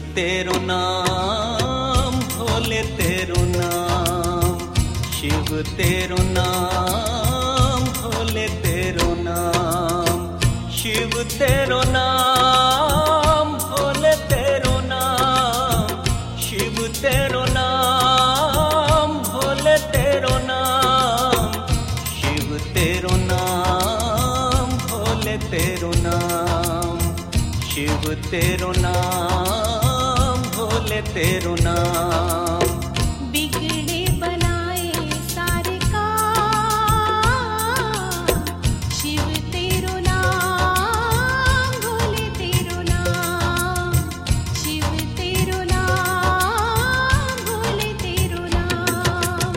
तेरो नाम, भोले तेरो नाम, शिव तेरो नाम, भोले तेरो नाम, शिव तेरो नाम, भोले तेरो नाम, शिव तेरो नाम, भोले तेरो नाम, शिव तेरो नाम, भोले तेरो नाम, शिव तेरो नाम, भोले तेरो नाम। बिगड़े बनाए सारे काम, शिव तेरो नाम, भोले तेरो नाम, शिव तेरो नाम, भोले तेरो नाम।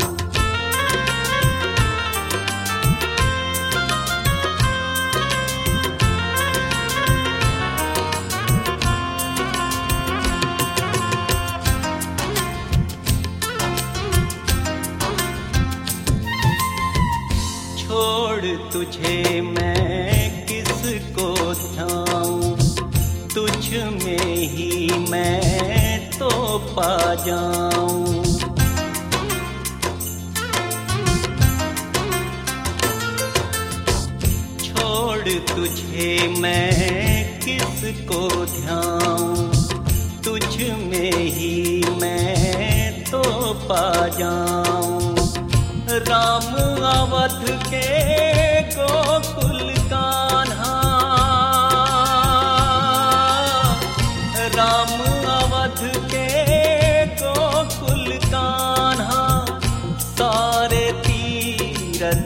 छोड़ तुझे मैं किसको ध्याऊं, तुझ में ही मैं तो पा जाऊं। छोड़ तुझे मैं किसको ध्याऊं, तुझ में ही मैं तो पा जाऊं। राम अवध के गोकुल कान्हा, राम अवध के गोकुल कान्हा, सारे तीरथ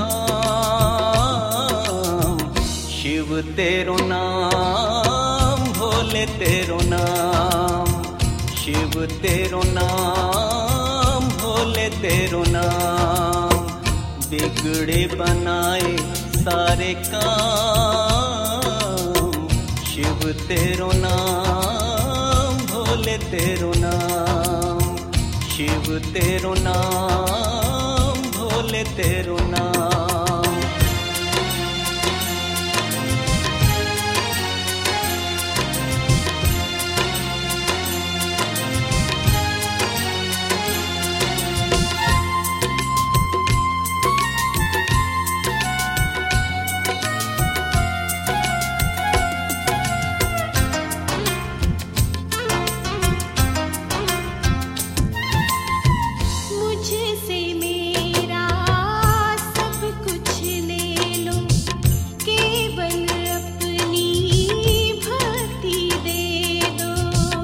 धाम, शिव तेरो नाम, भोले तेरो नाम, शिव तेरो नाम, भोले तेरो नाम। बिगड़े बनाए सारे काम, शिव तेरो नाम, भोले तेरो नाम, शिव तेरो नाम, भोले तेरो नाम। मुझसे मेरा सब कुछ ले लो, केवल अपनी भक्ति दे दो।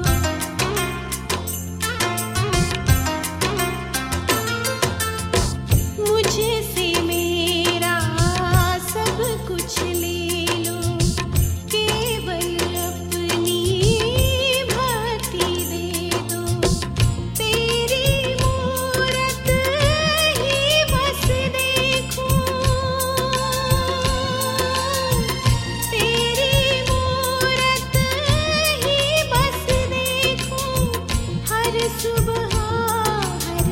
मुझसे मेरा सब कुछ ले लो, केवल अपनी भक्ति दे दो। तेरी मूरत ही बस देखूं, तेरी मूरत ही बस देखूं, हर सुबह हर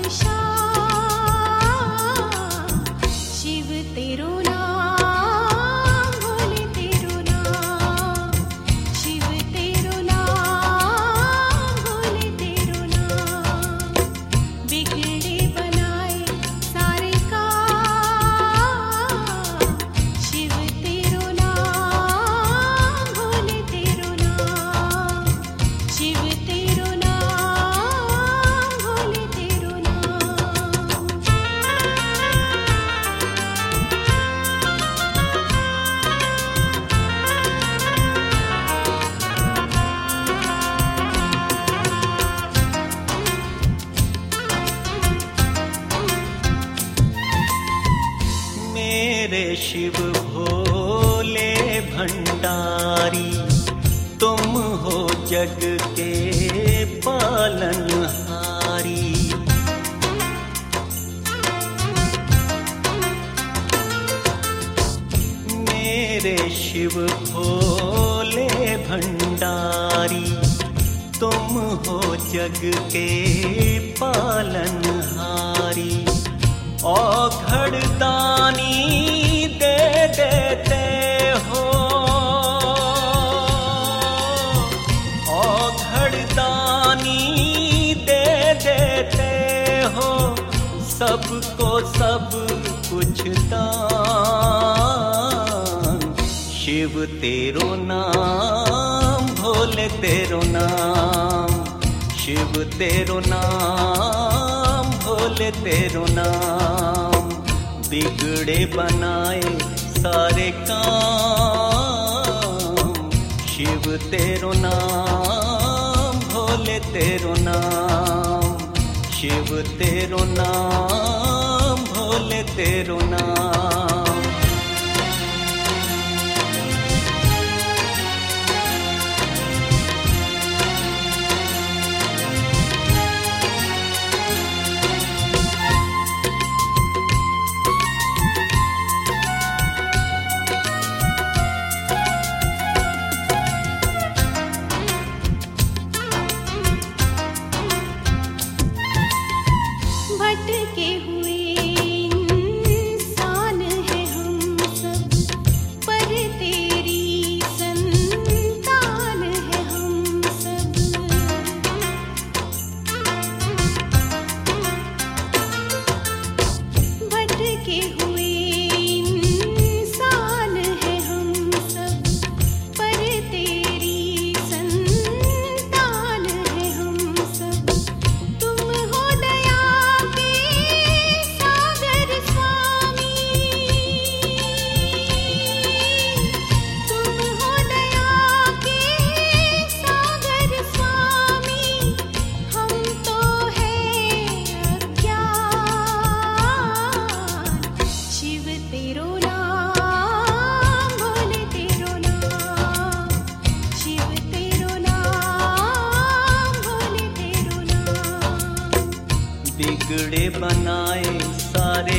शाम, शिव तेरो नाम, भोले तेरो नाम, शिव तेरो नाम, भोले तेरो नाम। बिगड़े बनाए सारे काम, शिव तेरो नाम, भोले तेरो नाम, शिव तेरो नाम, भोले तेरो नाम। मेरे शिव भोले भंडारी, तुम हो जग के पालनहारी। मेरे शिव भोले भंडारी, तुम हो जग के पालनहारी। औघड़ दानी दे देते हो, औघड़ दानी दानी दे देते हो, सबको सब कुछ दान। शिव तेरो नाम, भोले तेरो नाम, शिव तेरो नाम, भोले तेरो नाम। बिगड़े बनाए सारे काम, शिव तेरो नाम, भोले तेरो नाम, शिव तेरो नाम, भोले तेरो नाम। भटके हुए इंसान हैं हम सब, पर तेरी संतान है हम सब। भटके हुए इंसान हैं हम सब, पर तेरी संतान है हम सब। तुम हो दया के सागर स्वामी, तुम हो दया के सागर स्वामी। हम तो हैं अज्ञान, शिव तेरो नाम, भोले तेरो नाम, शिव तेरो नाम, भोले तेरो नाम। बिगड़े बनाए सारे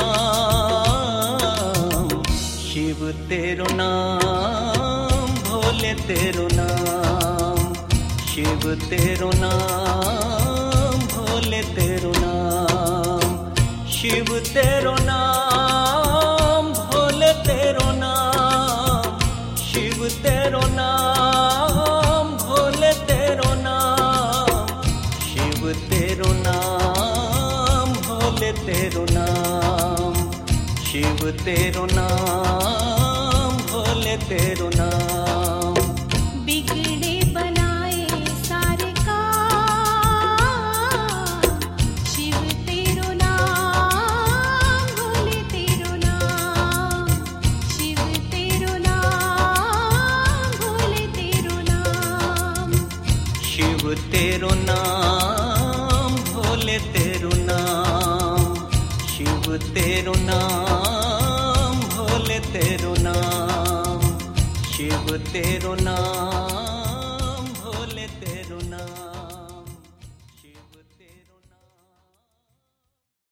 काम, शिव तेरो नाम, भोले तेरो नाम, शिव तेरो नाम, भोले तेरो नाम, शिव तेरो नाम, भोले तेरो नाम, शिव तेरो नाम, भोले तेरो नाम, शिव तेरो नाम, भोले तेरो नाम, शिव तेरो नाम, भोले तेरो नाम। बिगड़े बनाए सारे काम, शिव तेरो नाम, भोले तेरो नाम, शिव तेरो नाम, भोले तेरो नाम। शिव तेरो नाम, भोले तेरो नाम, शिव तेरो नाम, भोले तेरो नाम, शिव तेरो नाम।